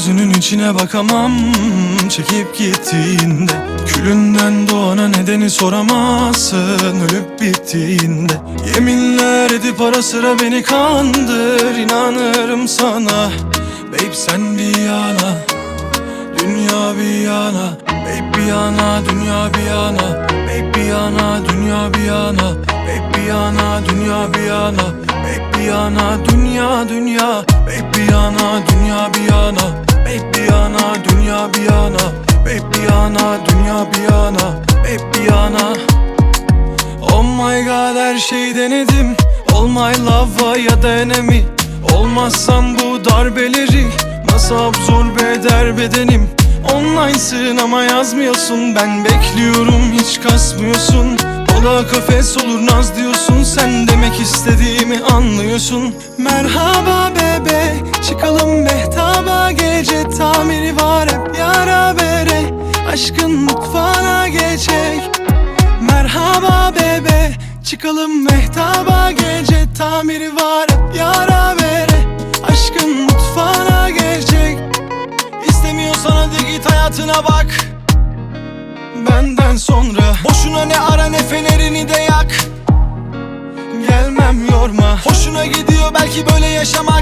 gözünün içine bakamam çekip gittiğinde. Külünden doğana nedeni soramazsın ölüp bittiğinde. Yeminler edip ara sıra beni kandır, inanırım sana. Babe sen bir yana, dünya bir yana. Babe bir yana, dünya bir yana. Babe bir yana, dünya bir yana. Babe bir yana, dünya bir yana. Babe bir yana, dünya dünya. Babe bir yana, dünya bir yana. Babe bir yana, dünya bir yana. Babe bir yana, dünya bir yana. Babe bir yana. Oh my god, her şeyi denedim. All my love'a ya da enemy. Olmazsam bu darbeleri nasıl absorbe eder bedenim? Online'sın ama yazmıyorsun, ben bekliyorum hiç kasmıyorsun. Ola kafes olur naz diyorsun, sen demek istediğimi anlıyorsun. Merhaba bebe, çıkalım mehtaba, gece tamiri var hep yara bere. Aşkın mutfağına geçecek. Merhaba bebe, çıkalım mehtaba, gece tamiri var hep yara bere. Aşkın mutfağına geçecek. İstemiyorsan hadi git hayatına bak. Benden sonra boşuna ne ara ne fenerini de yak. Gelmem yorma, hoşuna gidiyor belki böyle yaşamak.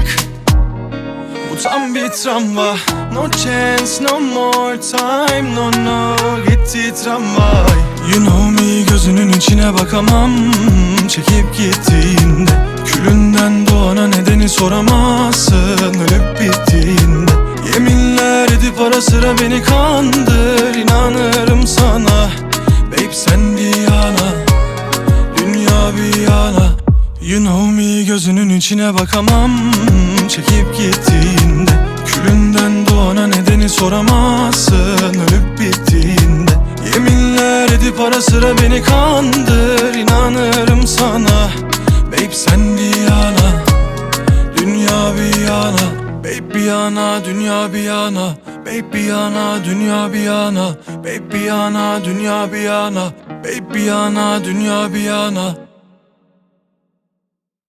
Bu tam bir travma. No chance, no more time, no no. Gitti tramvay. You know me, gözünün içine bakamam çekip gittiğinde. Külünden doğana nedeni soramazsın ölüp bittiğinde. Yeminler edip ara sıra beni kandır, inanırım sana. Babe sen bir yana, dünya bir yana. You know me, gözünün içine bakamam çekip gittiğinde. Külünden doğana nedeni soramazsın ölüp bittiğinde. Yeminler edip ara sıra beni kandır, inanırım sana. Babe sen bir yana, dünya bir yana. Babe bir yana, dünya bir yana. Babe bir yana, dünya bir yana. Babe bir yana, dünya bir yana. Babe bir yana, dünya bir yana.